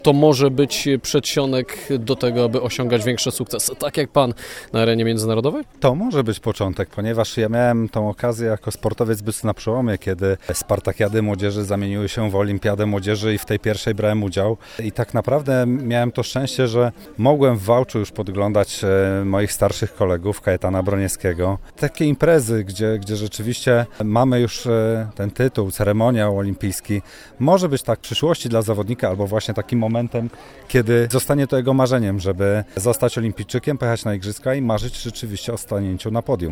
to może być przedsionek do tego, aby osiągać większe sukcesy, tak jak pan na arenie międzynarodowej? To może być początek, ponieważ ja miałem tą okazję jako sportowiec być na przełomie, kiedy Spartakiady Młodzieży zamieniły się w Olimpiadę Młodzieży i w tej pierwszej brałem udział. I tak naprawdę miałem to szczęście, że mogłem w Wałczu już podglądać moich starszych kolegów, Kajetana Broniewskiego. Takie imprezy, gdzie rzeczywiście mamy już ten tytuł, ceremoniał olimpijski, może być tak w przyszłości dla zawodnika albo właśnie takim momentem, kiedy zostanie to jego marzeniem, żeby zostać olimpijczykiem, pojechać na igrzyska i marzyć rzeczywiście o stanięciu na podium.